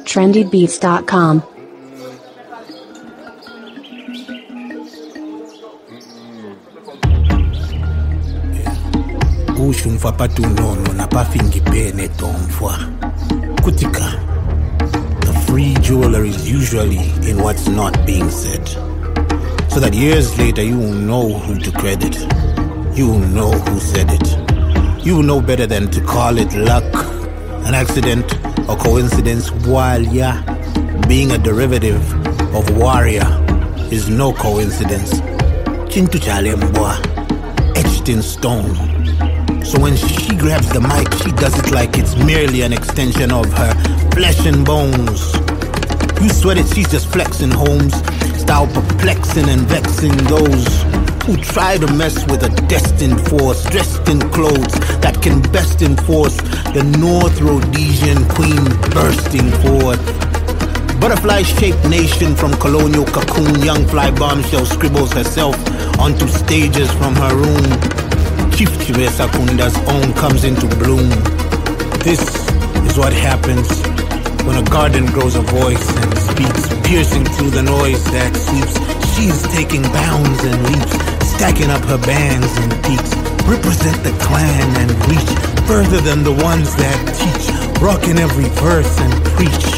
trendybeats.com. Ushumfa patunono na pafingi pene tomfwa. Kutika. The free jeweler is usually in what's not being said. So that years later you will know who to credit. You will know who said it. You will know better than to call it luck, an accident, or coincidence, while being a derivative of warrior is no coincidence. Chintu Chalembwa, etched in stone. So when she grabs the mic, she does it like it's merely an extension of her flesh and bones. You sweat it, she's just flexing homes, style perplexing and vexing those who try to mess with a destined force, dressed in clothes that can best enforce the North Rhodesian queen bursting forth. Butterfly-shaped nation from colonial cocoon, young fly bombshell scribbles herself onto stages from her room. Chief Chive Sakunda's own comes into bloom. This is what happens when a garden grows a voice and speaks, piercing through the noise that sweeps. She's taking bounds and leaps, stacking up her bands and peaks. Represent the clan and reach further than the ones that teach, rocking every verse and preach.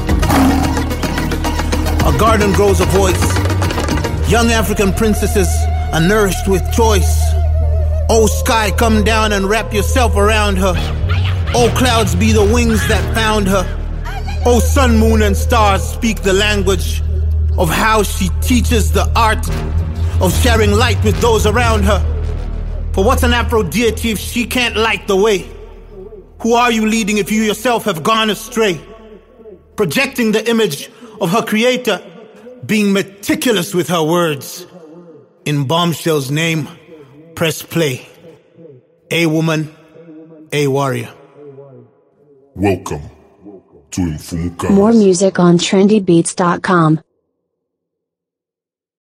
A garden grows a voice. Young African princesses are nourished with choice. Oh sky, come down and wrap yourself around her. Oh clouds, be the wings that found her. Oh sun, moon, and stars, speak the language of how she teaches the art of sharing light with those around her. For what's an Afro deity if she can't light the way? Who are you leading if you yourself have gone astray? Projecting the image of her creator, being meticulous with her words. In Bombshell's name, press play. A woman, a warrior. Welcome to Infumuka. More music on trendybeats.com.